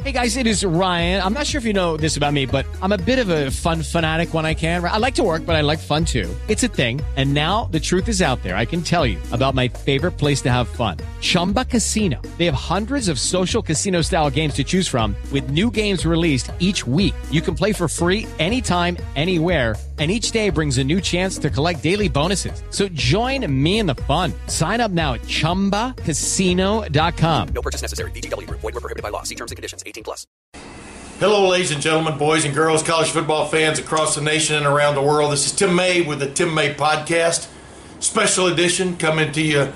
Hey guys, it is Ryan. I'm not sure if you know this about me, but I'm a bit of a fun fanatic when I can. I like to work, but I like fun too. It's a thing. And now the truth is out there. I can tell you about my favorite place to have fun. Chumba Casino. They have hundreds of social casino style games to choose from with new games released each week. You can play for free anytime, anywhere. And each day brings a new chance to collect daily bonuses. So join me in the fun. Sign up now at ChumbaCasino.com. No purchase necessary. VGW Group. Void where prohibited by law. See terms and conditions. 18+. Hello, ladies and gentlemen, boys and girls, college football fans across the nation and around the world. This is Tim May with the Tim May Podcast. Special edition coming to you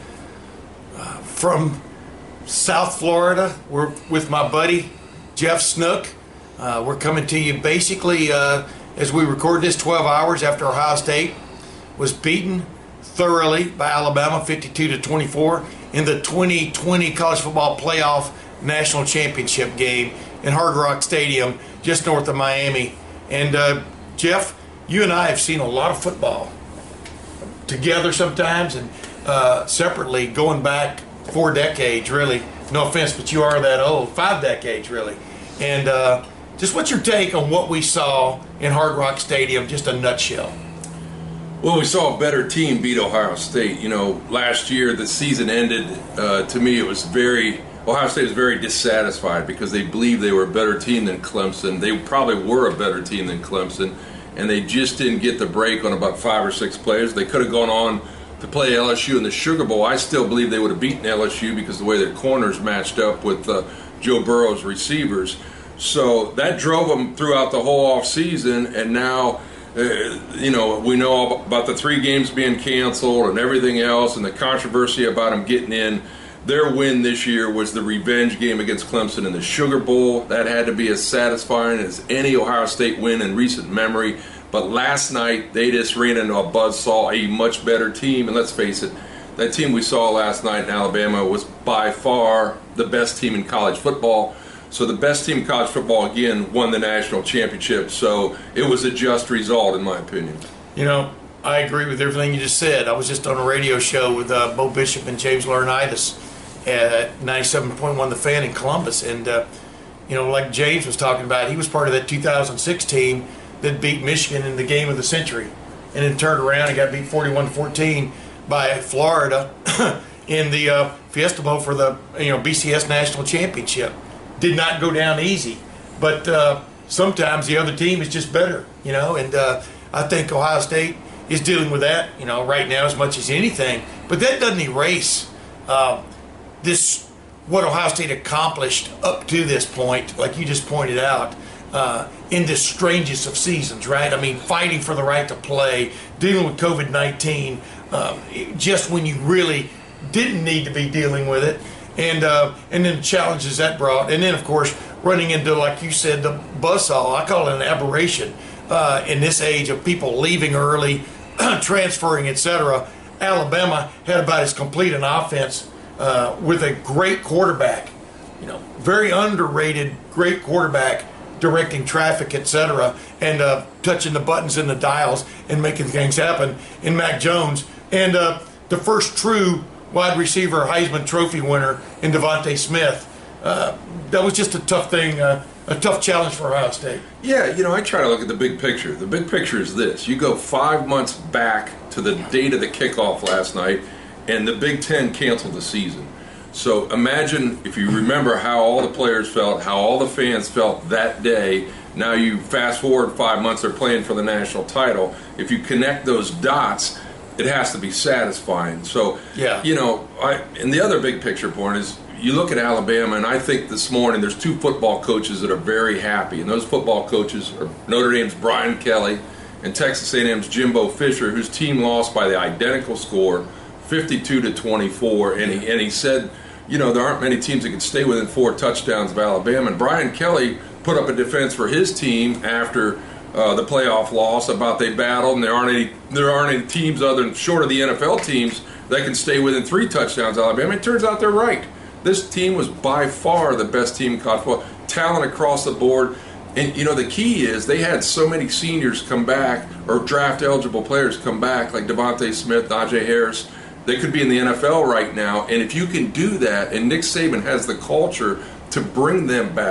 from South Florida. We're with my buddy, Jeff Snook. We're coming to you basically as we record this 12 hours after Ohio State was beaten thoroughly by Alabama 52-24 in the 2020 College Football Playoff National Championship game in Hard Rock Stadium just north of Miami. And Jeff, you and I have seen a lot of football together sometimes and separately going back 4 decades, really. No offense, but you are that old. 5 decades, really. And just what's your take on what we saw in Hard Rock Stadium, just a nutshell? Well, we saw a better team beat Ohio State. You know, last year the season ended, to me it was Ohio State was very dissatisfied because they believed they were a better team than Clemson. They probably were a better team than Clemson, and they just didn't get the break on about 5 or 6 players. They could have gone on to play LSU in the Sugar Bowl. I still believe they would have beaten LSU because of the way their corners matched up with Joe Burrow's receivers. So that drove them throughout the whole offseason, and now we know about the 3 games being canceled and everything else and the controversy about them getting in. Their win this year was the revenge game against Clemson in the Sugar Bowl. That had to be as satisfying as any Ohio State win in recent memory. But last night, they just ran into a buzzsaw, a much better team. And let's face it, that team we saw last night in Alabama was by far the best team in college football. So the best team in college football, again, won the national championship. So it was a just result, in my opinion. You know, I agree with everything you just said. I was just on a radio show with Bo Bishop and James Laurinaitis at 97.1 The Fan in Columbus. And, like James was talking about, he was part of that 2006 team that beat Michigan in the game of the century and then turned around and got beat 41-14 by Florida in the Fiesta Bowl for the BCS National Championship. Did not go down easy, but sometimes the other team is just better, and I think Ohio State is dealing with that, right now as much as anything. But that doesn't erase what Ohio State accomplished up to this point, like you just pointed out, in this strangest of seasons, right? I mean, fighting for the right to play, dealing with COVID-19, just when you really didn't need to be dealing with it, and then the challenges that brought, and then, of course, running into, like you said, the buzzsaw. I call it an aberration in this age of people leaving early, transferring, etc. Alabama had about as complete an offense with a great quarterback, very underrated, great quarterback, directing traffic, etc., and touching the buttons and the dials and making things happen in Mac Jones. And the first true wide receiver Heisman Trophy winner in Devontae Smith. That was just a tough thing, a tough challenge for Ohio State. Yeah, I try to look at the big picture. The big picture is this. You go 5 months back to the date of the kickoff last night, and the Big Ten canceled the season. So imagine, if you remember how all the players felt, how all the fans felt that day. Now you fast forward 5 months, they're playing for the national title. If you connect those dots, it has to be satisfying. So, yeah. And the other big picture point is, you look at Alabama, and I think this morning there's 2 football coaches that are very happy, and those football coaches are Notre Dame's Brian Kelly and Texas A&M's Jimbo Fisher, whose team lost by the identical score, 52-24, and he said, there aren't many teams that can stay within 4 touchdowns of Alabama. And Brian Kelly put up a defense for his team after the playoff loss about they battled, and there aren't any teams other than short of the NFL teams that can stay within 3 touchdowns of Alabama. It turns out they're right. This team was by far the best team in college football. Talent across the board. And, the key is they had so many seniors come back, or draft-eligible players come back, like Devontae Smith, Najee Harris. They could be in the NFL right now. And if you can do that, and Nick Saban has the culture to bring them back,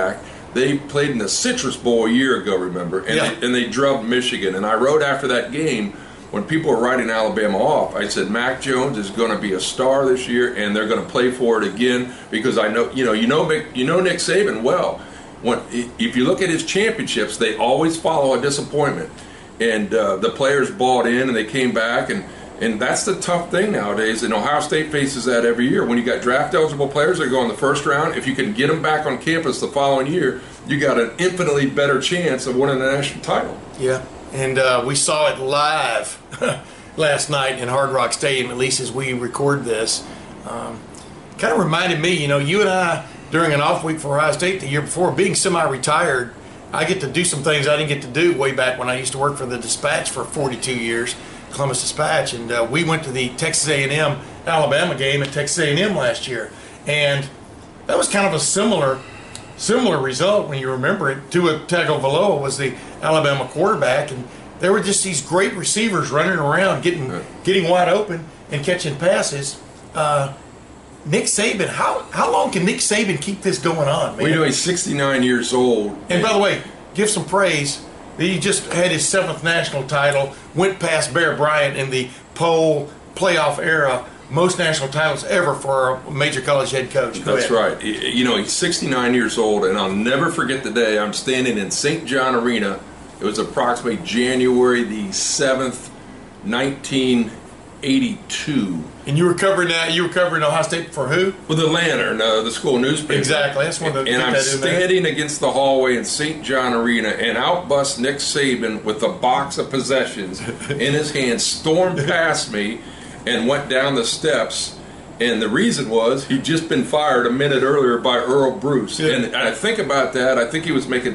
They played in the Citrus Bowl a year ago, remember? And they drubbed Michigan. And I wrote after that game, when people were writing Alabama off, I said Mac Jones is going to be a star this year, and they're going to play for it again, because I know you know Nick Saban well. If you look at his championships, they always follow a disappointment, and the players bought in and they came back, and that's the tough thing nowadays. And Ohio State faces that every year. When you got draft eligible players that go in the first round, if you can get them back on campus the following year, you got an infinitely better chance of winning the national title. Yeah. And we saw it live last night in Hard Rock Stadium, at least as we record this. Kind of reminded me, you and I, during an off week for Ohio State the year before, being semi-retired, I get to do some things I didn't get to do way back when I used to work for the Dispatch for 42 years, Columbus Dispatch. And we went to the Texas A&M Alabama game at Texas A&M last year. And that was kind of a similar result when you remember it. Tua Tagovailoa was the Alabama quarterback, and there were just these great receivers running around, getting wide open and catching passes. Nick Saban, how long can Nick Saban keep this going on, man? Well, he's 69 years old. And by the way, give some praise. He just had his 7th national title, went past Bear Bryant in the poll playoff era. Most national titles ever for a major college head coach. That's right. He's 69 years old, and I'll never forget the day I'm standing in St. John Arena. It was approximately January the 7th, 1982. And you were covering that? You were covering Ohio State for who? With the Lantern, the school newspaper. Exactly. That's one of the. And I'm standing against the hallway in St. John Arena, and out busts Nick Saban with a box of possessions in his hand, stormed past me, and went down the steps. And the reason was he'd just been fired a minute earlier by Earl Bruce. Yeah. And I think about that. I think he was making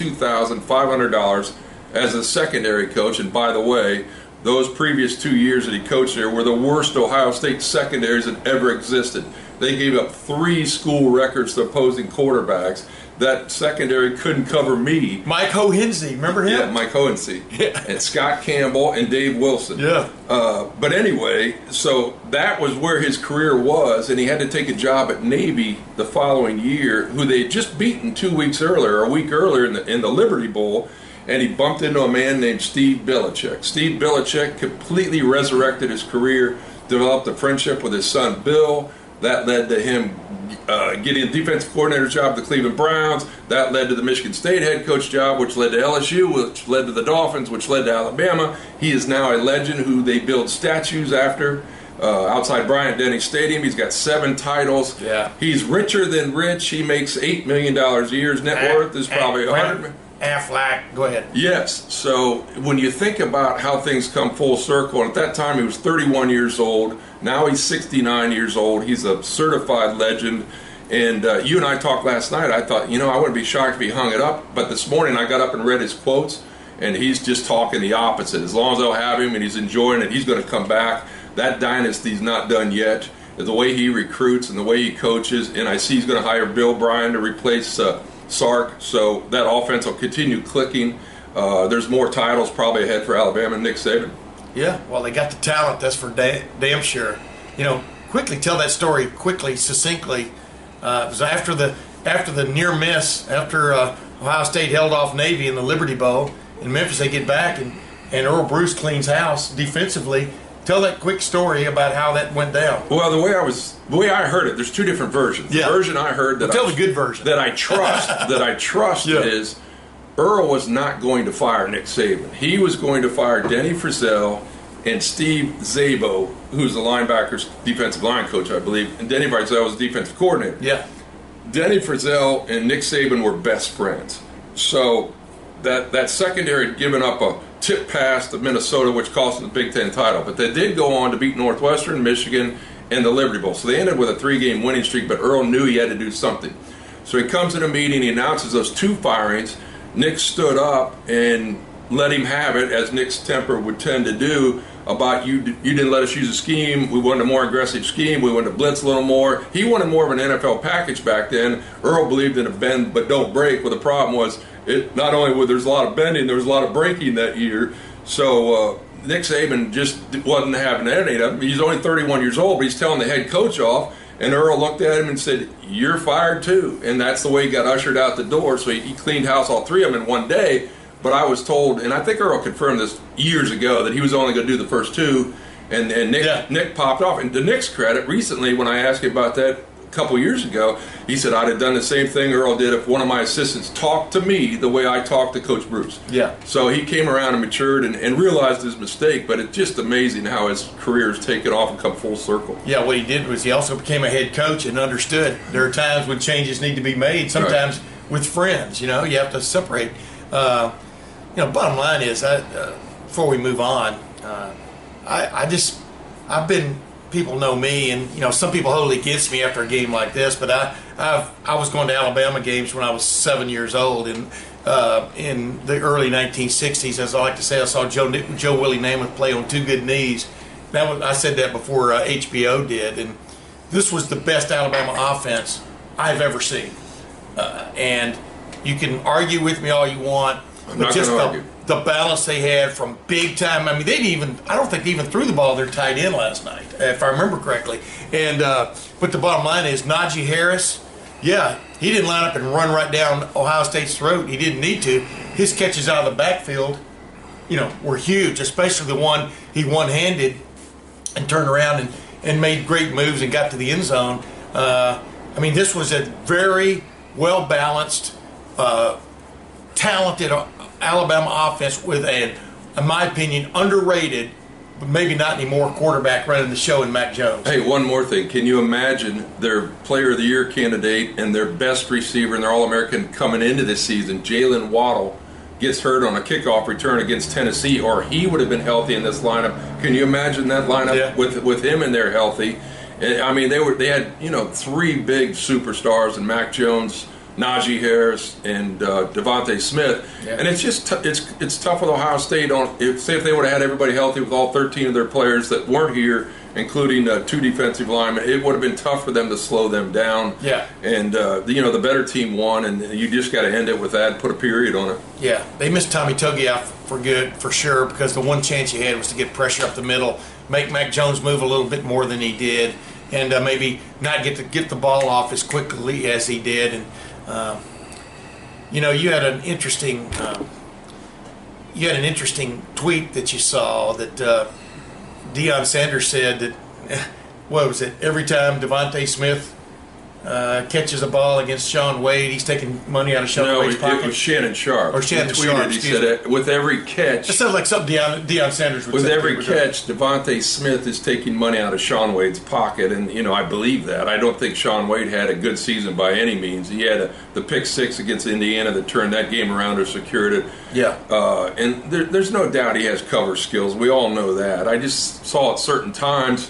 $22,500 as a secondary coach. And by the way, those previous 2 years that he coached there were the worst Ohio State secondaries that ever existed. They gave up 3 school records to opposing quarterbacks. That secondary couldn't cover me. Mike Hohensee, remember him? Yeah, Mike Hohensee. Yeah. And Scott Campbell and Dave Wilson. Yeah. But anyway, so that was where his career was, and he had to take a job at Navy the following year, who they had just beaten 2 weeks earlier, or a week earlier in the Liberty Bowl, and he bumped into a man named Steve Belichick. Steve Belichick completely resurrected his career, developed a friendship with his son Bill. That led to him getting a defensive coordinator job at the Cleveland Browns. That led to the Michigan State head coach job, which led to LSU, which led to the Dolphins, which led to Alabama. He is now a legend who they build statues after outside Bryant-Denny Stadium. He's got 7 titles. Yeah. He's richer than rich. He makes $8 million a year. His net worth is probably $100 million. Aflac, go ahead. Yes. So when you think about how things come full circle, and at that time he was 31 years old. Now he's 69 years old. He's a certified legend. And you and I talked last night. I thought, I wouldn't be shocked if he hung it up. But this morning I got up and read his quotes, and he's just talking the opposite. As long as they'll have him and he's enjoying it, he's going to come back. That dynasty's not done yet. The way he recruits and the way he coaches, and I see he's going to hire Bill Bryan to replace Sark, so that offense will continue clicking. There's more titles probably ahead for Alabama and Nick Saban. Yeah, well, they got the talent, that's for damn sure. Quickly tell that story succinctly. It was after the near miss, after Ohio State held off Navy in the Liberty Bowl. In Memphis, they get back, and Earl Bruce cleans house defensively. Tell that quick story about how that went down. Well, the way I heard it, there's 2 different versions. Yeah. The version I heard tell the good version that I trust yeah. is Earl was not going to fire Nick Saban. He was going to fire Denny Frizzell and Steve Szabo, who's the linebackers defensive line coach, I believe, and Denny Frizzell was the defensive coordinator. Yeah. Denny Frizzell and Nick Saban were best friends. So that secondary had given up a tip pass to Minnesota, which cost them the Big Ten title. But they did go on to beat Northwestern, Michigan, and the Liberty Bowl. So they ended with a 3-game winning streak, but Earl knew he had to do something. So he comes in a meeting, he announces those 2 firings. Nick stood up and let him have it, as Nick's temper would tend to do, about you didn't let us use a scheme. We wanted a more aggressive scheme. We wanted to blitz a little more. He wanted more of an NFL package back then. Earl believed in a bend but don't break. Well, the problem was not only was there's a lot of bending, there was a lot of breaking that year. So Nick Saban just wasn't having any of it. He's only 31 years old, but he's telling the head coach off. And Earl looked at him and said, "You're fired too." And that's the way he got ushered out the door. So he cleaned house, all three of them in one day. But I was told, and I think Earl confirmed this years ago, that he was only going to do the first two. And Nick popped off. And to Nick's credit, recently when I asked him about that a couple years ago, he said, "I'd have done the same thing Earl did if one of my assistants talked to me the way I talked to Coach Bruce." Yeah. So he came around and matured and realized his mistake. But it's just amazing how his career's taken off and come full circle. Yeah, what he did was he also became a head coach and understood there are times when changes need to be made, sometimes with friends. You have to separate. Bottom line is, before we move on, people know me, and some people hold it against me after a game like this, but I was going to Alabama games when I was 7 years old, and in the early 1960s, as I like to say, I saw Joe Willie Namath play on two good knees. I said that before HBO did, and this was the best Alabama offense I've ever seen. And you can argue with me all you want, but just the balance they had from big time. I mean, I don't think they even threw the ball to their tight end last night, if I remember correctly. And but the bottom line is Najee Harris, he didn't line up and run right down Ohio State's throat. He didn't need to. His catches out of the backfield, were huge, especially the one he one-handed and turned around and made great moves and got to the end zone. This was a very well-balanced, talented Alabama offense with in my opinion, underrated, but maybe not anymore, quarterback running the show in Mac Jones. Hey, one more thing. Can you imagine their Player of the Year candidate and their best receiver and their All-American coming into this season, Jalen Waddle, gets hurt on a kickoff return against Tennessee, or he would have been healthy in this lineup? Can you imagine that lineup with him in there healthy? They had three big superstars in Mac Jones, Najee Harris, and Devontae Smith, and it's just it's tough with Ohio State. If they would have had everybody healthy with all 13 of their players that weren't here, including two defensive linemen, it would have been tough for them to slow them down. Yeah, and the better team won, and you just got to end it with that, put a period on it. Yeah, they missed Tommy Togiai out for good, for sure, because the one chance he had was to get pressure up the middle, make Mac Jones move a little bit more than he did, and maybe not get the ball off as quickly as he did. And you had an interesting tweet that you saw that Deion Sanders said that what was it? Every time Devontae Smith catches a ball against Shaun Wade, he's taking money out of Shaun Wade's pocket. No, it was Shannon Sharp. Or Shannon Sharp. He said, with every catch. That sounds like something Deion Sanders would say. With every catch, Devontae Smith is taking money out of Shaun Wade's pocket, and I believe that. I don't think Shaun Wade had a good season by any means. He had the pick six against Indiana that turned that game around or secured it. Yeah. And there's no doubt he has cover skills. We all know that. I just saw at certain times.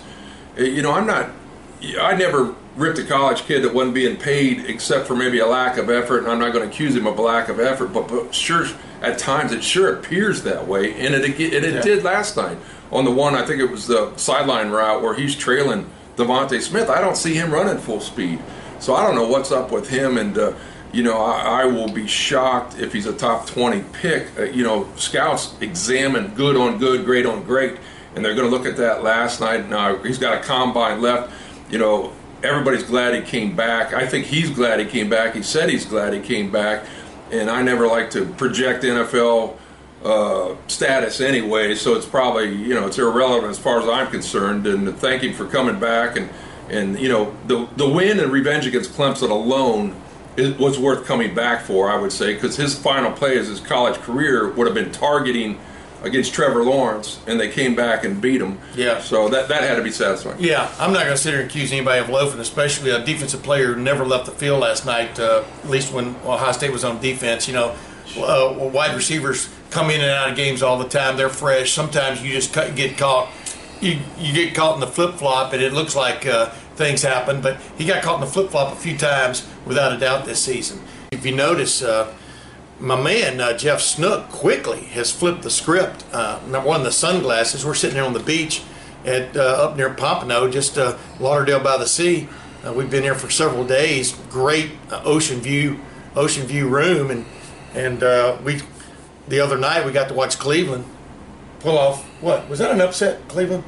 I never ripped a college kid that wasn't being paid except for maybe a lack of effort, and I'm not going to accuse him of a lack of effort, but sure, at times it sure appears that way, and it did last night on the one, I think it was the sideline route where he's trailing Devontae Smith. I don't see him running full speed, so I don't know what's up with him, and I will be shocked if he's a top 20 pick. Scouts examine good on good, great on great, and they're going to look at that last night. Now he's got a combine left. Everybody's glad he came back. I think he's glad he came back. He said he's glad he came back. And I never like to project NFL status anyway, so it's probably, it's irrelevant as far as I'm concerned. And thank him for coming back. And the win and revenge against Clemson alone was worth coming back for, I would say, because his final play as his college career would have been targeting against Trevor Lawrence, and they came back and beat him. Yeah. So that had to be satisfying. Yeah, I'm not going to sit here and accuse anybody of loafing, especially a defensive player who never left the field last night, at least when Ohio State was on defense. Wide receivers come in and out of games all the time. They're fresh. Sometimes you just get caught. You get caught in the flip-flop, and it looks like things happen. But he got caught in the flip-flop a few times, without a doubt, this season. If you notice, my man, Jeff Snook, quickly has flipped the script. Number one, the sunglasses. We're sitting here on the beach at up near Pompano, just Lauderdale by the Sea. We've been here for several days. Great ocean view room, and the other night we got to watch Cleveland pull off. What was that, an upset, Cleveland?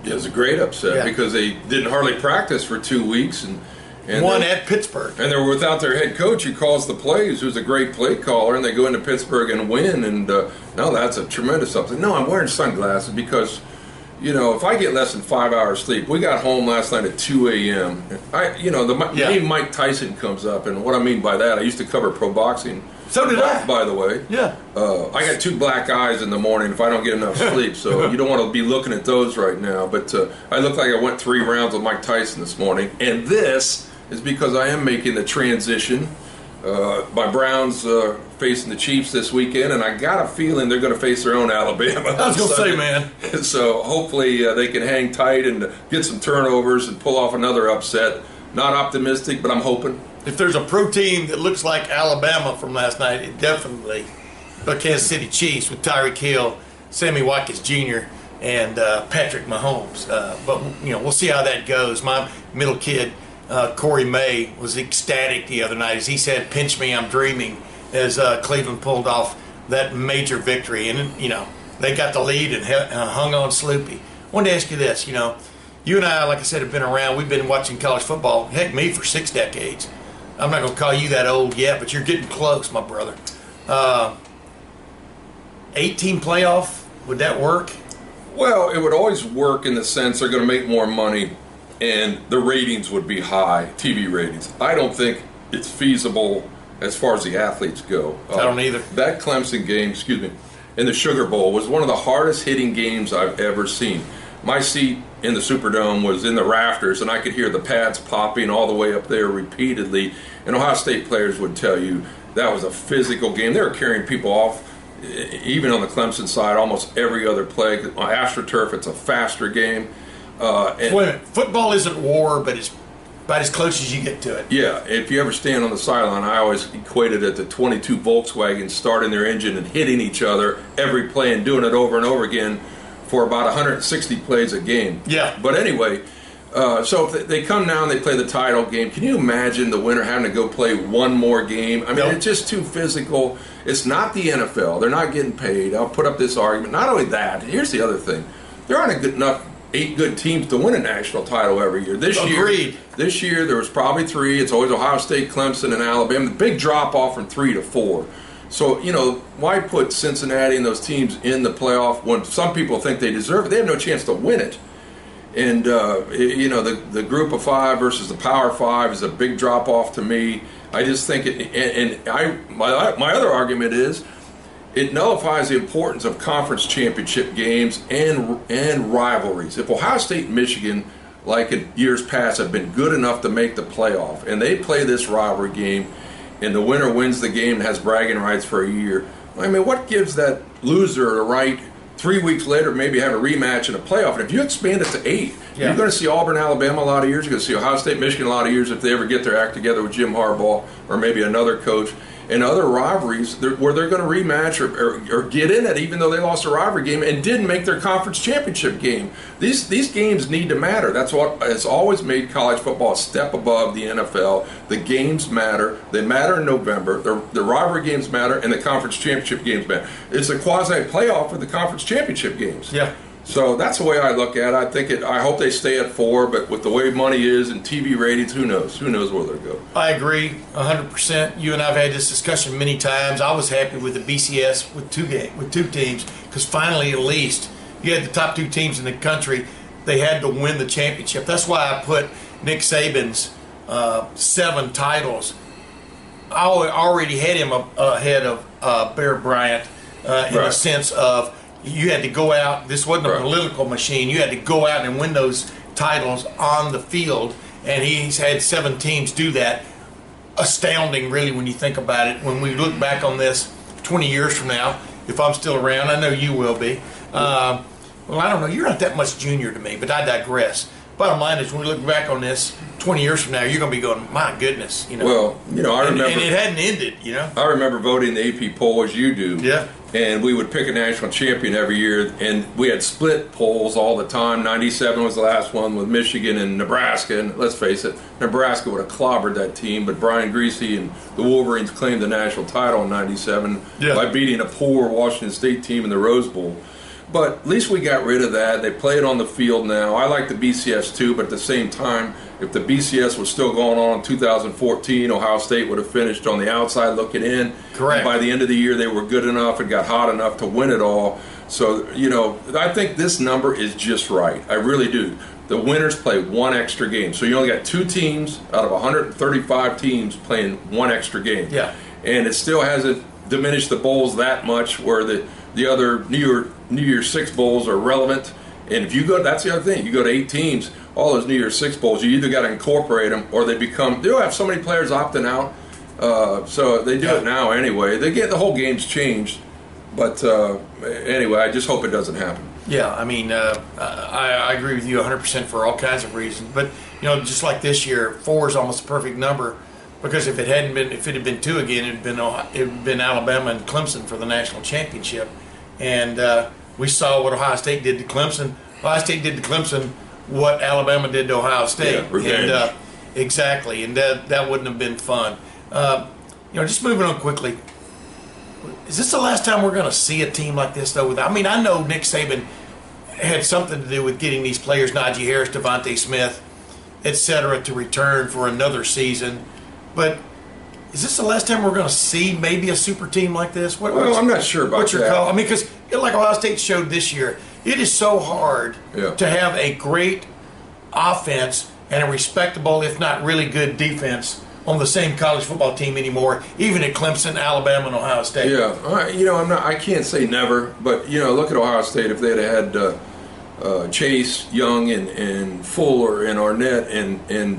It was a great upset because they didn't hardly practice for 2 weeks and won at Pittsburgh. And they were without their head coach who calls the plays, who's a great play caller, and they go into Pittsburgh and win. And no, that's a tremendous something. No, I'm wearing sunglasses because, if I get less than 5 hours sleep, we got home last night at 2 a.m. The name Mike Tyson comes up, and what I mean by that, I used to cover pro boxing. So did I. By the way. Yeah. I got 2 black eyes in the morning if I don't get enough sleep, so you don't want to be looking at those right now. But I look like I went 3 rounds with Mike Tyson this morning, and this is because I am making the transition. My Browns facing the Chiefs this weekend, and I got a feeling they're going to face their own Alabama. I was going to say, man. So hopefully they can hang tight and get some turnovers and pull off another upset. Not optimistic, but I'm hoping. If there's a pro team that looks like Alabama from last night, it definitely the Kansas City Chiefs with Tyreek Hill, Sammy Watkins Jr., and Patrick Mahomes. But we'll see how that goes. My middle kid, Corey May, was ecstatic the other night as he said, "Pinch me, I'm dreaming," as Cleveland pulled off that major victory. And they got the lead and hung on Sloopy. I wanted to ask you this. You and I, like I said, have been around. We've been watching college football, heck, me, for 6 decades. I'm not going to call you that old yet, but you're getting close, my brother. 18 playoff, would that work? Well, it would always work in the sense they're going to make more money and the ratings would be high, TV ratings. I don't think it's feasible as far as the athletes go. I don't either. That Clemson game, in the Sugar Bowl was one of the hardest hitting games I've ever seen. My seat in the Superdome was in the rafters, and I could hear the pads popping all the way up there repeatedly. And Ohio State players would tell you that was a physical game. They were carrying people off, even on the Clemson side, almost every other play. On AstroTurf, it's a faster game. Football isn't war, but it's about as close as you get to it. Yeah, if you ever stand on the sideline, I always equated it to 22 Volkswagens starting their engine and hitting each other every play and doing it over and over again for about 160 plays a game. Yeah. But anyway, so if they come now and they play the title game, can you imagine the winner having to go play one more game? I mean, It's just too physical. It's not the NFL. They're not getting paid. I'll put up this argument. Not only that, here's the other thing. There aren't enough 8 good teams to win a national title every year. Agreed. This year there was probably 3. It's always Ohio State, Clemson, and Alabama. The big drop off from 3 to 4. So, why put Cincinnati and those teams in the playoff when some people think they deserve it? They have no chance to win it. And, the group of 5 versus the Power 5 is a big drop off to me. I just think my other argument is it nullifies the importance of conference championship games and rivalries. If Ohio State and Michigan, like in years past, have been good enough to make the playoff, and they play this rivalry game, and the winner wins the game and has bragging rights for a year, I mean, what gives that loser the right 3 weeks later maybe have a rematch in a playoff? And if you expand it to 8, you're going to see Auburn, Alabama a lot of years. You're going to see Ohio State, Michigan a lot of years if they ever get their act together with Jim Harbaugh or maybe another coach. And other rivalries where they're going to rematch or get in it even though they lost a rivalry game and didn't make their conference championship game. These games need to matter. That's what has always made college football a step above the NFL. The games matter. They matter in November. The rivalry games matter and the conference championship games matter. It's a quasi-playoff for the conference championship games. Yeah. So that's the way I look at it. I hope they stay at 4, but with the way money is and TV ratings, who knows? Who knows where they'll go? I agree 100%. You and I have had this discussion many times. I was happy with the BCS with two teams because finally, at least, you had the top 2 teams in the country. They had to win the championship. That's why I put Nick Saban's 7 titles. I already had him ahead of Bear Bryant in a sense of you had to go out. This wasn't a political machine. You had to go out and win those titles on the field, and he's had 7 teams do that. Astounding, really, when you think about it. When we look back on this 20 years from now, if I'm still around, I know you will be. Well, I don't know. You're not that much junior to me, but I digress. Bottom line is, when we look back on this 20 years from now, you're going to be going, my goodness. Well, I remember. And it hadn't ended, I remember voting the AP poll as you do. Yeah. And we would pick a national champion every year, and we had split polls all the time. 97 was the last one with Michigan and Nebraska, and let's face it, Nebraska would have clobbered that team, but Brian Griese and the Wolverines claimed the national title in 97 by beating a poor Washington State team in the Rose Bowl. But at least we got rid of that. They play it on the field now. I like the BCS too, but at the same time, if the BCS was still going on in 2014, Ohio State would have finished on the outside looking in. Correct. And by the end of the year, they were good enough and got hot enough to win it all. So, I think this number is just right. I really do. The winners play one extra game. So you only got 2 teams out of 135 teams playing one extra game. Yeah. And it still hasn't diminished the bowls that much where the other New Year's Six bowls are relevant. And if you go, that's the other thing. You go to 8 teams, all those New Year's Six bowls, you either got to incorporate them or they'll have so many players opting out. So they do it now anyway. The whole game's changed. But anyway, I just hope it doesn't happen. Yeah, I mean, I agree with you 100% for all kinds of reasons. But, just like this year, 4 is almost a perfect number because if it had been 2 again, it had been Alabama and Clemson for the national championship. And we saw what Ohio State did to Clemson. Ohio State did to Clemson what Alabama did to Ohio State. Yeah, revenge. And, exactly, and that wouldn't have been fun. Just moving on quickly. Is this the last time we're going to see a team like this, though? I mean, I know Nick Saban had something to do with getting these players, Najee Harris, Devontae Smith, etc., to return for another season. But is this the last time we're going to see maybe a super team like this? I'm not sure about what's your that. call? I mean, because like Ohio State showed this year, it is so hard to have a great offense and a respectable, if not really good, defense on the same college football team anymore, even at Clemson, Alabama, and Ohio State. Yeah, I can't say never, but look at Ohio State. If they'd had Chase, Young, and Fuller, and Arnett, and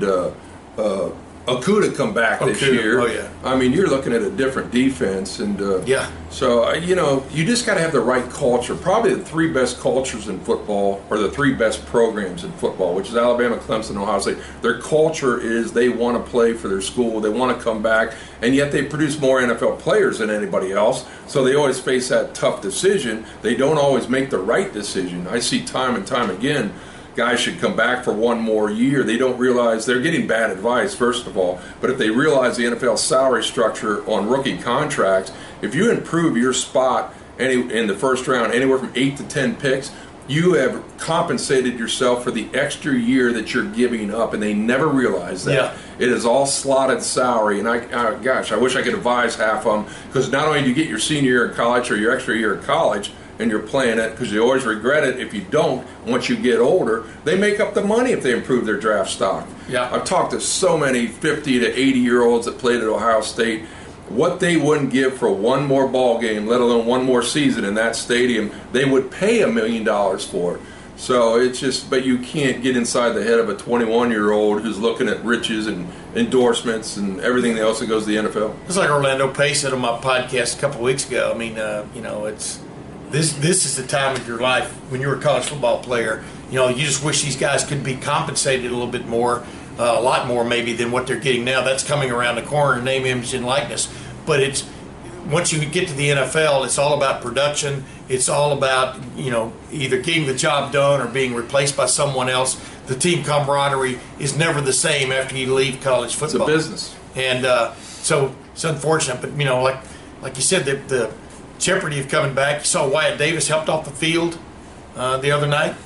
Okudah come back this year. Oh yeah. I mean, you're looking at a different defense, and So you just got to have the right culture. Probably the 3 best cultures in football, or the 3 best programs in football, which is Alabama, Clemson, and Ohio State. Their culture is they want to play for their school, they want to come back, and yet they produce more NFL players than anybody else. So they always face that tough decision. They don't always make the right decision. I see time and time again. Guys should come back for one more year. They don't realize they're getting bad advice, first of all. But if they realize the NFL salary structure on rookie contracts, if you improve your spot in the first round, anywhere from 8 to 10 picks, you have compensated yourself for the extra year that you're giving up, and they never realize that. Yeah. It is all slotted salary, and I wish I could advise half of them, because not only do you get your senior year in college or your extra year in college, and you're playing it, because you always regret it if you don't once you get older. They make up the money if they improve their draft stock. Yeah. I've talked to so many 50 to 80-year-olds that played at Ohio State. What they wouldn't give for one more ball game, let alone one more season in that stadium, they would pay $1 million for it. So it's just, but you can't get inside the head of a 21-year-old who's looking at riches and endorsements and everything else that goes to the NFL. It's like Orlando Pace said on my podcast a couple of weeks ago. I mean, it's this is the time of your life when you were a college football player. You just wish these guys could be compensated a little bit more, a lot more maybe than what they're getting now. That's coming around the corner, name, image, and likeness. But it's once you get to the NFL, it's all about production. It's all about either getting the job done or being replaced by someone else. The team camaraderie is never the same after you leave college football. It's a business, and so it's unfortunate. But like you said, the jeopardy of coming back. You saw Wyatt Davis helped off the field the other night.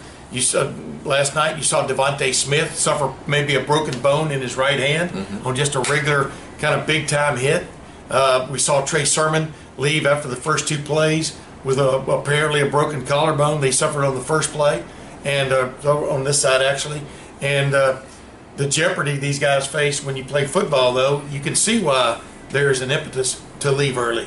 Last night you saw Devontae Smith suffer maybe a broken bone in his right hand on just a regular kind of big time hit. We saw Trey Sermon leave after the first 2 plays with apparently a broken collarbone. They suffered on the first play, and on this side actually. And the jeopardy these guys face when you play football, though, you can see why there's an impetus to leave early.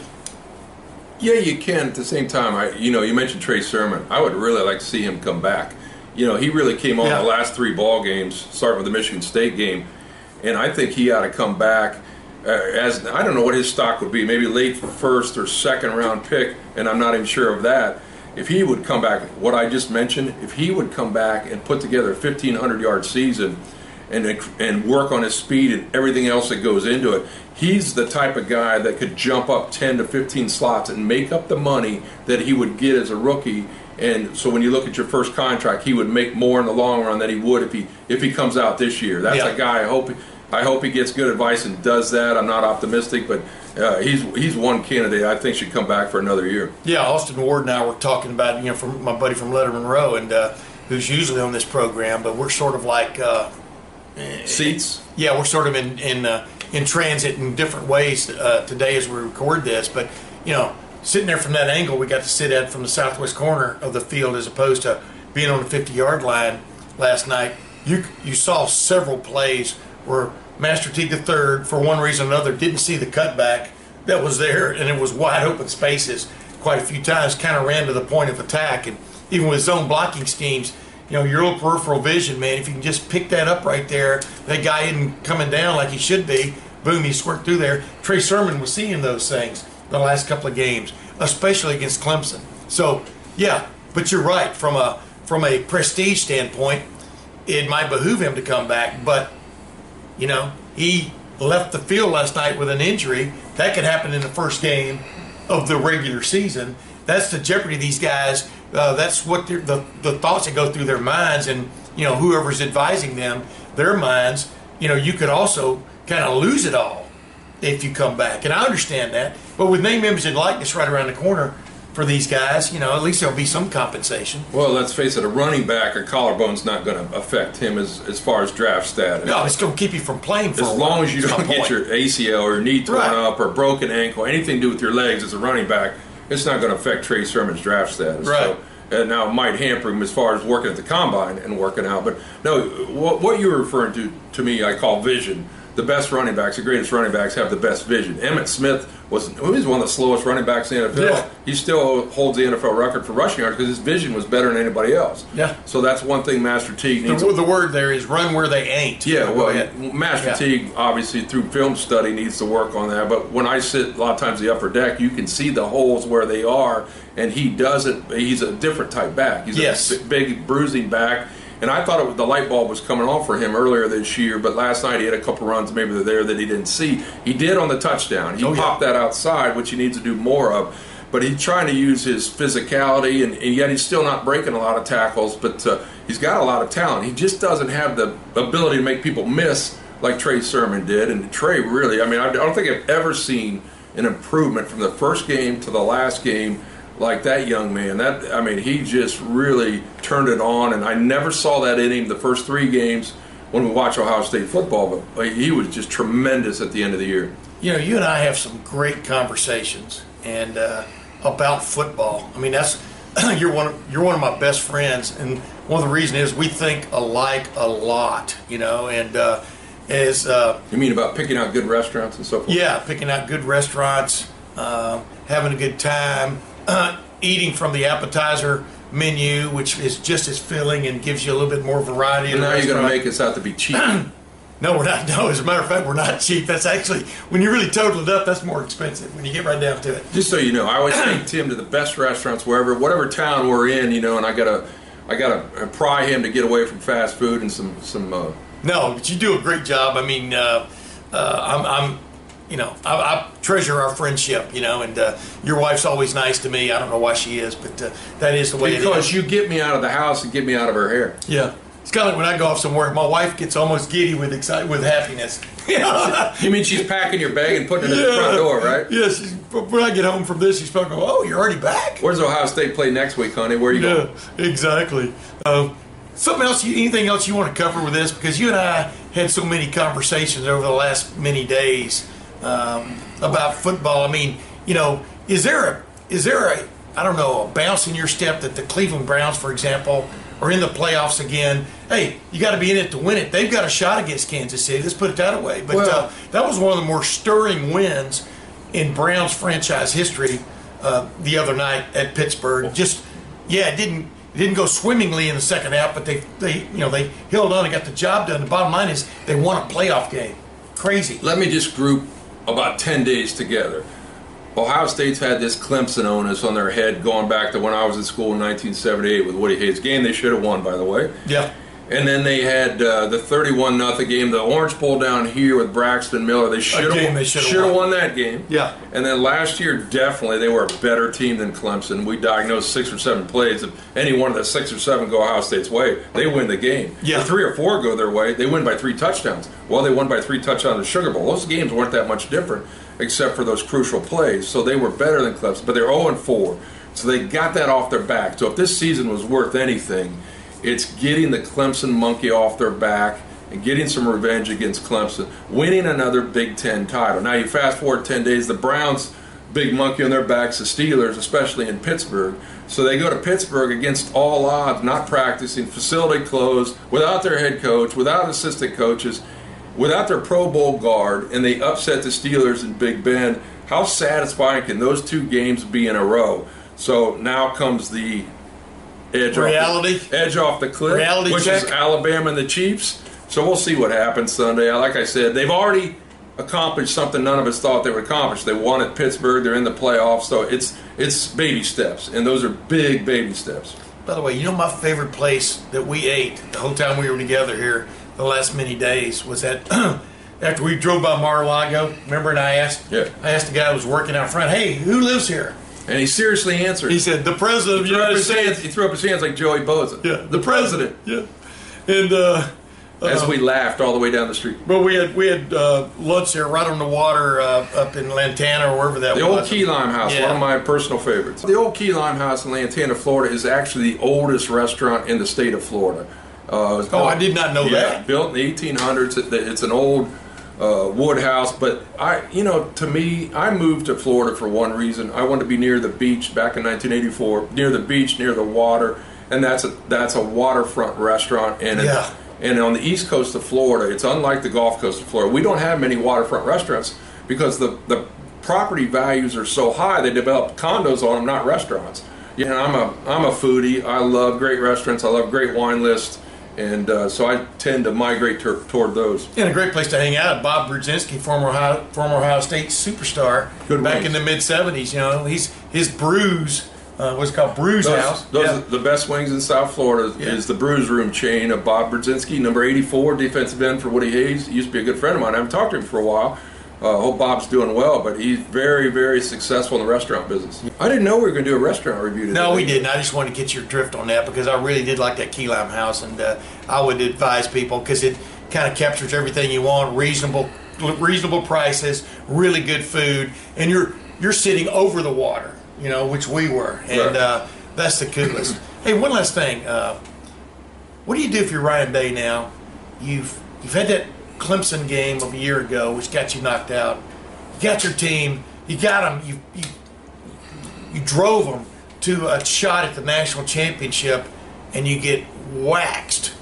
Yeah, you can. At the same time, you mentioned Trey Sermon. I would really like to see him come back. He really came on the last 3 ball games, starting with the Michigan State game, and I think he ought to come back as, I don't know what his stock would be, maybe late first or second round pick, and I'm not even sure of that. If he would come back, what I just mentioned, if he would come back and put together a 1,500-yard season and work on his speed and everything else that goes into it, he's the type of guy that could jump up 10 to 15 slots and make up the money that he would get as a rookie. And so when you look at your first contract, he would make more in the long run than he would if he comes out this year. That's a guy I hope I hope he gets good advice and does that. I'm not optimistic, but he's one candidate I think should come back for another year. Yeah, Austin Ward and I were talking about, from my buddy from Letterman Row, and who's usually on this program, but we're sort of like Seats. Yeah, we're sort of in transit in different ways today as we record this. But sitting there from that angle, we got to sit at from the southwest corner of the field as opposed to being on the 50-yard line last night. You saw several plays where Master Teague III, for one reason or another, didn't see the cutback that was there, and it was wide open spaces quite a few times, kind of ran to the point of attack. And even with zone blocking schemes, your little peripheral vision, man, if you can just pick that up right there, that guy isn't coming down like he should be, boom, he squirted through there. Trey Sermon was seeing those things the last couple of games, especially against Clemson. So, yeah, but you're right. From a prestige standpoint, it might behoove him to come back, but he left the field last night with an injury. That could happen in the first game of the regular season. That's the jeopardy of these guys. That's what the thoughts that go through their minds, and whoever's advising them, their minds. You could also kind of lose it all if you come back, and I understand that. But with name, image, and likeness right around the corner for these guys, at least there'll be some compensation. Well, let's face it, a running back, a collarbone's not going to affect him as far as draft status. No, it's going to keep you from playing for a while. As long as you don't get your ACL or your knee torn up or broken ankle, anything to do with your legs as a running back, it's not going to affect Trey Sermon's draft status. Right. So, now it might hamper him as far as working at the combine and working out. But no, what you're referring to me, I call vision. The best running backs, the greatest running backs, have the best vision. Emmitt Smith was one of the slowest running backs in the NFL. Yeah. He still holds the NFL record for rushing yards because his vision was better than anybody else. Yeah. So that's one thing Master Teague needs. The word there is run where they ain't. Yeah, well, Master Teague, obviously, through film study, needs to work on that. But when I sit a lot of times the upper deck, you can see the holes where they are, and he doesn't. He's a different type back. He's a big, bruising back. And I thought the light bulb was coming on for him earlier this year, but last night he had a couple runs maybe there that he didn't see. He did on the touchdown. He popped that outside, which he needs to do more of. But he's trying to use his physicality, and yet he's still not breaking a lot of tackles, but he's got a lot of talent. He just doesn't have the ability to make people miss like Trey Sermon did. And Trey really, I don't think I've ever seen an improvement from the first game to the last game like that young man. He just really turned it on, and I never saw that in him the first 3 games when we watch Ohio State football, but he was just tremendous at the end of the year. You and I have some great conversations and about football. That's you're one of my best friends, and one of the reasons is we think alike a lot. And you mean about picking out good restaurants and so forth? Yeah, picking out good restaurants, having a good time. Eating from the appetizer menu, which is just as filling and gives you a little bit more variety. And now you're going to make us out to be cheap. No, we're not. No, as a matter of fact, we're not cheap. That's actually, when you really total it up, that's more expensive when you get right down to it. Just so you know, I always take Tim to the best restaurants whatever town we're in, and I gotta pry him to get away from fast food and some. No, but you do a great job. I treasure our friendship, and your wife's always nice to me. I don't know why she is, but that is the way it is. Because you get me out of the house and get me out of her hair. Yeah. It's kind of like when I go off somewhere, my wife gets almost giddy with happiness. You mean she's packing your bag and putting it at the front door, right? Yes. When I get home from this, she's probably going, "Oh, you're already back? Where's Ohio State play next week, honey? Where are you going?" Exactly. Something else? Anything else you want to cover with this? Because you and I had so many conversations over the last many days about football. Is there a a bounce in your step that the Cleveland Browns, for example, are in the playoffs again? Hey, you got to be in it to win it. They've got a shot against Kansas City. Let's put it that way. But that was one of the more stirring wins in Browns franchise history the other night at Pittsburgh. It didn't go swimmingly in the second half, but they held on and got the job done. The bottom line is they won a playoff game. Crazy. Let me just group about 10 days together. Ohio State's had this Clemson onus on their head going back to when I was in school in 1978 with Woody Hayes. Game they should have won, by the way. Yeah. And then they had the 31-0 game, the Orange Bowl down here with Braxton Miller. They should have won that game. Yeah. And then last year, definitely, they were a better team than Clemson. We diagnosed 6 or 7 plays. If any one of the 6 or 7 go Ohio State's way, they win the game. Yeah. If 3 or 4 go their way, they win by 3 touchdowns. Well, they won by 3 touchdowns in Sugar Bowl. Those games weren't that much different, except for those crucial plays. So they were better than Clemson, but they're 0-4. So they got that off their back. So if this season was worth anything, it's getting the Clemson monkey off their back and getting some revenge against Clemson, winning another Big Ten title. Now you fast forward 10 days, the Browns' big monkey on their backs, the Steelers, especially in Pittsburgh. So they go to Pittsburgh against all odds, not practicing, facility closed, without their head coach, without assistant coaches, without their Pro Bowl guard, and they upset the Steelers in Big Bend. How satisfying can those 2 games be in a row? So now comes the edge off the cliff, which is Alabama and the Chiefs. So we'll see what happens Sunday. Like I said, they've already accomplished something none of us thought they would accomplish. They won at Pittsburgh. They're in the playoffs. So it's baby steps, and those are big baby steps. By the way, you know my favorite place that we ate the whole time we were together here the last many days was at after we drove by Mar-a-Lago. Remember, and I asked the guy who was working out front, "Hey, who lives here?" And he seriously answered. He said, "The president of the United States." He threw up his hands like Joey Bosa. Yeah, the president. Yeah, and as we laughed all the way down the street. But we had lunch there right on the water up in Lantana or wherever that was. The old Key Lime House, one of my personal favorites. The old Key Lime House in Lantana, Florida, is actually the oldest restaurant in the state of Florida. I did not know that. Built in the 1800s. It's an old wood house, but to me, I moved to Florida for one reason. I wanted to be near the beach back in 1984, near the beach, near the water, and that's a waterfront restaurant. And on the east coast of Florida, it's unlike the Gulf Coast of Florida. We don't have many waterfront restaurants because the property values are so high. They develop condos on them, not restaurants. Yeah, I'm a foodie. I love great restaurants. I love great wine lists. And so I tend to migrate toward those. And a great place to hang out. Bob Brzezinski, former Ohio State superstar, back in the mid-'70s. You know, his Brews was called Brews House. Those are the best wings in South Florida. Is the Brews Room chain of Bob Brzezinski, number 84, defensive end for Woody Hayes. He used to be a good friend of mine. I haven't talked to him for a while. Hope Bob's doing well, but he's very, very successful in the restaurant business. I didn't know we were going to do a restaurant review today. No, we didn't. I just wanted to get your drift on that because I really did like that Key Lime House, and I would advise people because it kind of captures everything you want: reasonable prices, really good food, and you're sitting over the water, which we were, and that's the coolest. Hey, one last thing. What do you do if you're Ryan Day now? You've had that Clemson game of a year ago, which got you knocked out. You got your team. You got them. You drove them to a shot at the national championship, and you get waxed,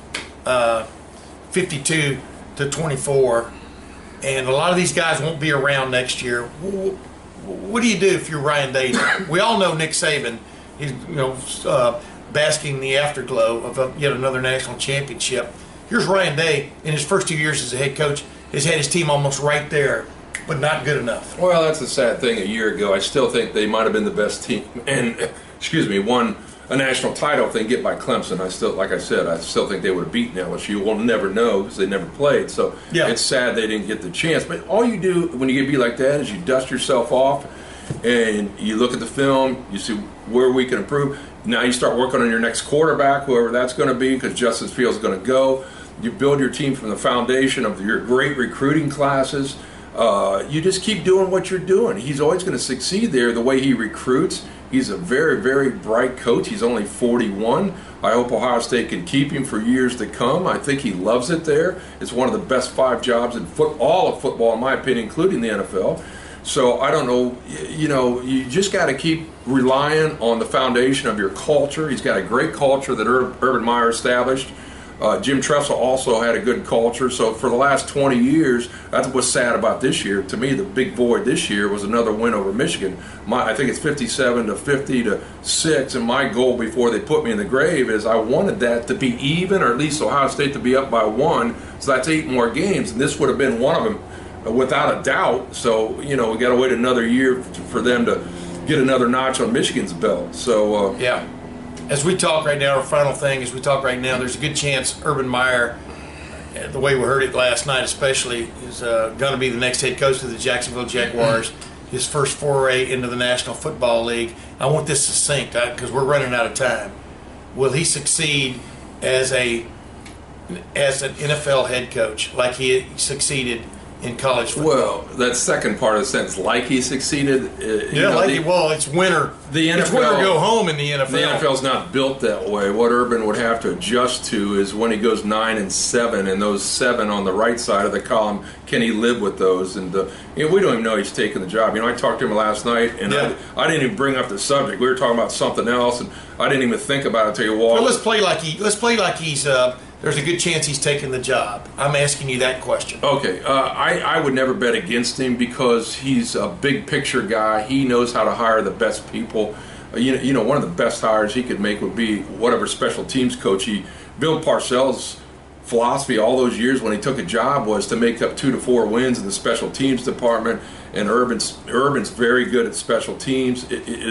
52-24. And a lot of these guys won't be around next year. What do you do if you're Ryan Day now? We all know Nick Saban. He's basking in the afterglow of yet another national championship. Here's Ryan Day, in his first 2 years as a head coach, has had his team almost right there, but not good enough. Well, that's the sad thing. A year ago, I still think they might have been the best team and, won a national title if they get by Clemson. I still think they would have beaten LSU. We'll never know because they never played. So It's sad they didn't get the chance. But all you do when you get beat like that is you dust yourself off and you look at the film, you see where we can improve. Now you start working on your next quarterback, whoever that's going to be, because Justin Fields is going to go. You build your team from the foundation of your great recruiting classes. You just keep doing what you're doing. He's always going to succeed there the way he recruits. He's a very, very bright coach. He's only 41. I hope Ohio State can keep him for years to come. I think he loves it there. It's one of the best 5 jobs in all of football, in my opinion, including the NFL. So I don't know, you just got to keep relying on the foundation of your culture. He's got a great culture that Urban Meyer established. Jim Tressel also had a good culture. So for the last 20 years, that's what's sad about this year. To me, the big void this year was another win over Michigan. I think it's 57-50-6, and my goal before they put me in the grave is I wanted that to be even, or at least Ohio State to be up by 1. So that's 8 more games, and this would have been one of them without a doubt. So, we got to wait another year for them to get another notch on Michigan's belt. So, as we talk right now, our final thing, as we talk right now, there's a good chance Urban Meyer, the way we heard it last night especially, is going to be the next head coach of the Jacksonville Jaguars, his first foray into the National Football League. I want this succinct because we're running out of time. Will he succeed as an NFL head coach like he succeeded in college football? Well, that second part of the sentence, like he succeeded. It's winter. It's winter go home in the NFL. The NFL's not built that way. What Urban would have to adjust to is when he goes 9-7, and those 7 on the right side of the column, can he live with those? And we don't even know he's taking the job. I talked to him last night, and I didn't even bring up the subject. We were talking about something else, and I didn't even think about it until you walked. Well, let's play like he's. There's a good chance he's taking the job. I'm asking you that question. Okay. I would never bet against him because he's a big picture guy. He knows how to hire the best people. One of the best hires he could make would be whatever special teams coach. Bill Parcells' philosophy all those years when he took a job was to make up 2 to 4 wins in the special teams department. And Urban's very good at special teams.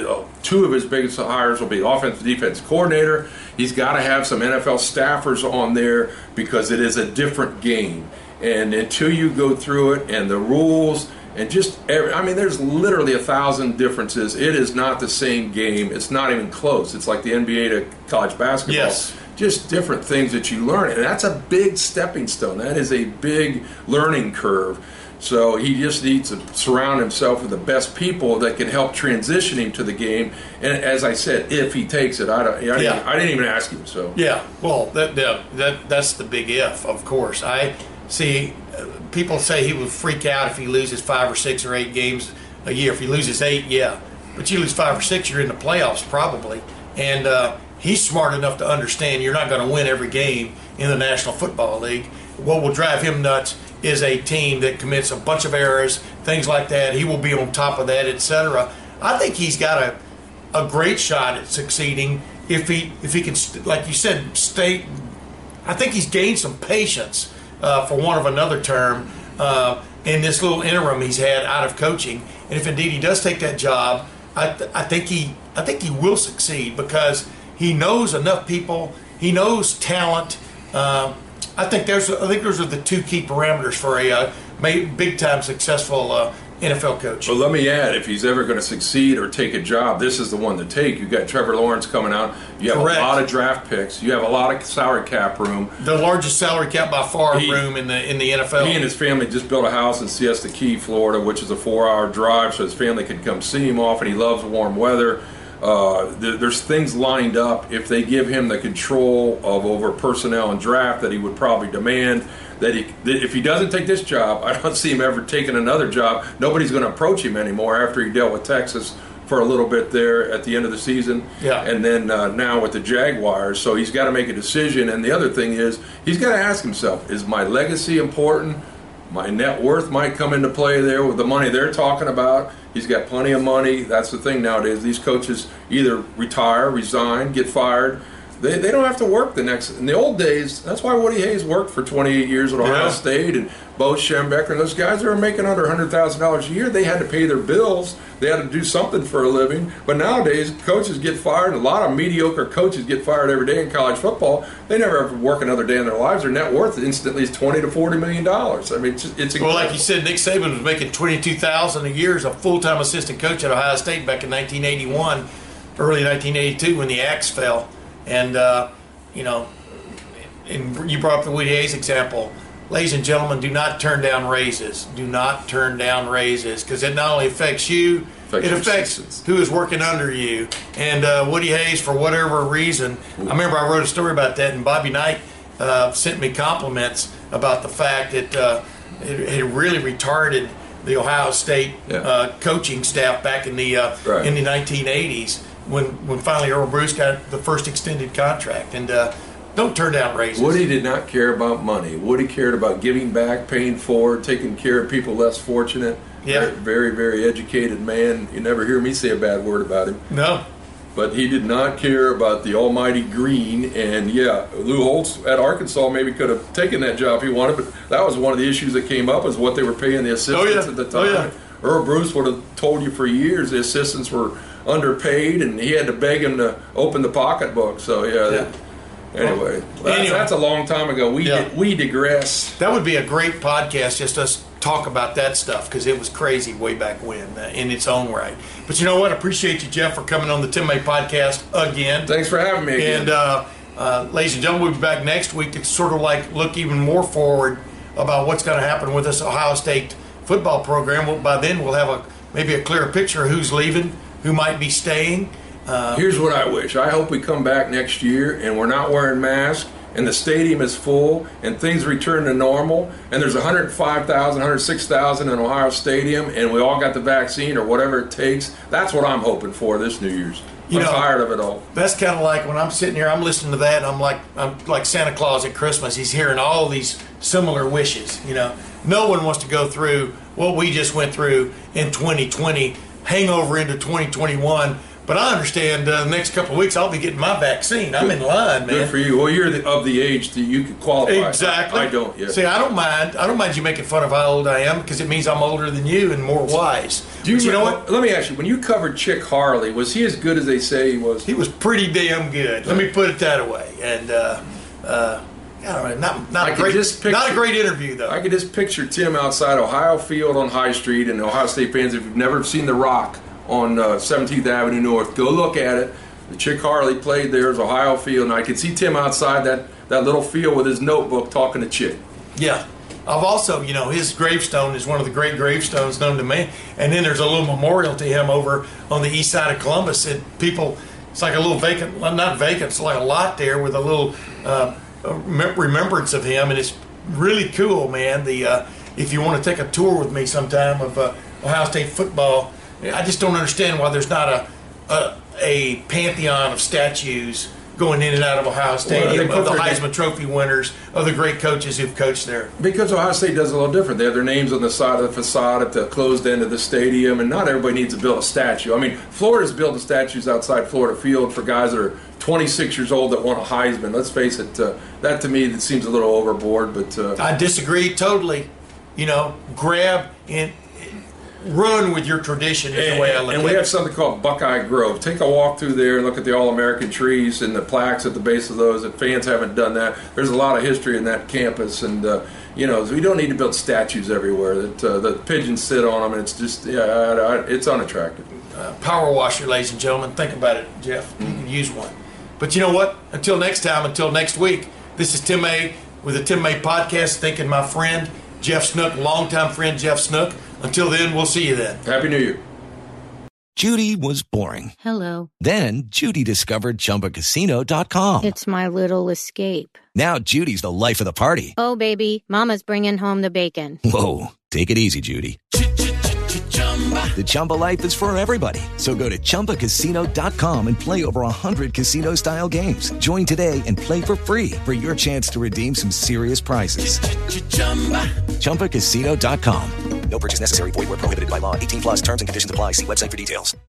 2 of his biggest hires will be offensive defense coordinator. He's got to have some NFL staffers on there because it is a different game. And until you go through it and the rules and there's literally 1,000 differences. It is not the same game. It's not even close. It's like the NBA to college basketball. Yes. Just different things that you learn. And that's a big stepping stone. That is a big learning curve. So he just needs to surround himself with the best people that can help transition him to the game. And as I said, if he takes it, I didn't even ask him. So well, that's the big if, of course. I see people say he would freak out if he loses 5 or 6 or 8 games a year. If he loses 8, but you lose 5 or 6, you're in the playoffs probably. And he's smart enough to understand you're not going to win every game in the National Football League. What will drive him nuts is a team that commits a bunch of errors, things like that. He will be on top of that, etc. I think he's got a great shot at succeeding if he can, like you said, stay. I think he's gained some patience, for want of another term, in this little interim he's had out of coaching. And if indeed he does take that job, I think he will succeed because he knows enough people. He knows talent. I think those are the 2 key parameters for a big-time successful NFL coach. Well, let me add, if he's ever going to succeed or take a job, this is the one to take. You've got Trevor Lawrence coming out. You have Correct. A lot of draft picks. You have a lot of salary cap room. The largest salary cap by far room in the NFL. He and his family just built a house in Siesta Key, Florida, which is a 4-hour drive, so his family could come see him off, and he loves warm weather. There's things lined up if they give him the control over personnel and draft that he would probably demand. That if he doesn't take this job, I don't see him ever taking another job. Nobody's going to approach him anymore after he dealt with Texas for a little bit there at the end of the season. Yeah. And then now with the Jaguars. So he's got to make a decision. And the other thing is he's got to ask himself, is my legacy important? My net worth might come into play there with the money they're talking about. He's got plenty of money. That's the thing nowadays. These coaches either retire, resign, get fired. They don't have to work the next. In the old days, that's why Woody Hayes worked for 28 years at Ohio State, and Bo Schembechler, and those guys that were making under $100,000 a year, they had to pay their bills. They had to do something for a living. But nowadays, coaches get fired. A lot of mediocre coaches get fired every day in college football. They never ever work another day in their lives. Their net worth instantly is $20 to $40 million. I mean, it's incredible. Well, like you said, Nick Saban was making $22,000 a year as a full-time assistant coach at Ohio State back in 1981, early 1982 when the axe fell. And, and you brought up the Woody Hayes example. Ladies and gentlemen, do not turn down raises. Do not turn down raises because it not only affects you, it affects who is working under you. And Woody Hayes, for whatever reason, I remember I wrote a story about that, and Bobby Knight sent me compliments about the fact that it really retarded the Ohio State coaching staff back in the 1980s. When finally Earl Bruce got the first extended contract. And don't turn down raises. Woody did not care about money. Woody cared about giving back, paying forward, taking care of people less fortunate. Yeah. Very, very educated man. You never hear me say a bad word about him. No. But he did not care about the almighty green. And, Lou Holtz at Arkansas maybe could have taken that job if he wanted. But that was one of the issues that came up is what they were paying the assistants at the time. Earl Bruce would have told you for years the assistants were underpaid, and he had to beg him to open the pocketbook. So anyway, that's a long time ago. We digress. That would be a great podcast, just us talk about that stuff, because it was crazy way back when in its own right. But you know what? I appreciate you, Jeff, for coming on the Tim May podcast again. Thanks for having me again. And ladies and gentlemen, we'll be back next week to sort of like look even more forward about what's going to happen with this Ohio State football program. Well, by then we'll have maybe a clearer picture of who's leaving, who might be staying. Here's what I wish. I hope we come back next year and we're not wearing masks, and the stadium is full, and things return to normal, and there's 105,000, 106,000 in Ohio Stadium, and we all got the vaccine or whatever it takes. That's what I'm hoping for this New Year's. I'm tired of it all. That's kind of like when I'm sitting here, I'm listening to that, and I'm like Santa Claus at Christmas. He's hearing all these similar wishes. No one wants to go through what we just went through in 2020, hangover into 2021. But I understand the next couple of weeks I'll be getting my vaccine. I'm in line, man. Good for you. Well, you're of the age that you could qualify. Exactly. I don't yet. See, I don't mind. I don't mind you making fun of how old I am, because it means I'm older than you and more wise. You know what? Let me ask you. When you covered Chick Harley, was he as good as they say he was? He was pretty damn good. Let me put it that way. And I don't know, not a great interview though. I could just picture Tim outside Ohio Field on High Street, and Ohio State fans, if you've never seen The Rock on 17th Avenue North, go look at it. The Chick Harley played there as Ohio Field, and I could see Tim outside that little field with his notebook talking to Chick. Yeah. I've also, his gravestone is one of the great gravestones known to me. And then there's a little memorial to him over on the east side of Columbus. And people, it's like a little vacant, well, not vacant, it's like a lot there with a little remembrance of him. And it's really cool, man. If you want to take a tour with me sometime of Ohio State football, I just don't understand why there's not a pantheon of statues going in and out of Ohio Stadium, of the Heisman Trophy winners, of the great coaches who've coached there. Because Ohio State does a little different. They have their names on the side of the facade at the closed end of the stadium, and not everybody needs to build a statue. I mean, Florida's building statues outside Florida Field for guys that are 26 years old that won a Heisman. Let's face it, that to me that seems a little overboard. But I disagree totally. Grab and run with your tradition is the way I look at it. And we have something called Buckeye Grove. Take a walk through there and look at the All-American trees and the plaques at the base of those. If fans haven't done that, there's a lot of history in that campus. And, we don't need to build statues everywhere. The pigeons sit on them, and it's just, it's unattractive. Power washer, ladies and gentlemen. Think about it, Jeff. You can use one. But you know what? Until next time, until next week, this is Tim May with the Tim May Podcast, thanking my friend, Jeff Snook, longtime friend Jeff Snook. Until then, we'll see you then. Happy New Year. Judy was boring. Hello. Then Judy discovered ChumbaCasino.com. It's my little escape. Now Judy's the life of the party. Oh, baby, mama's bringing home the bacon. Whoa, take it easy, Judy. The Chumba life is for everybody. So go to ChumbaCasino.com and play over 100 casino-style games. Join today and play for free for your chance to redeem some serious prizes. ChumbaCasino.com. No purchase necessary. Void where prohibited by law. 18+ terms and conditions apply. See website for details.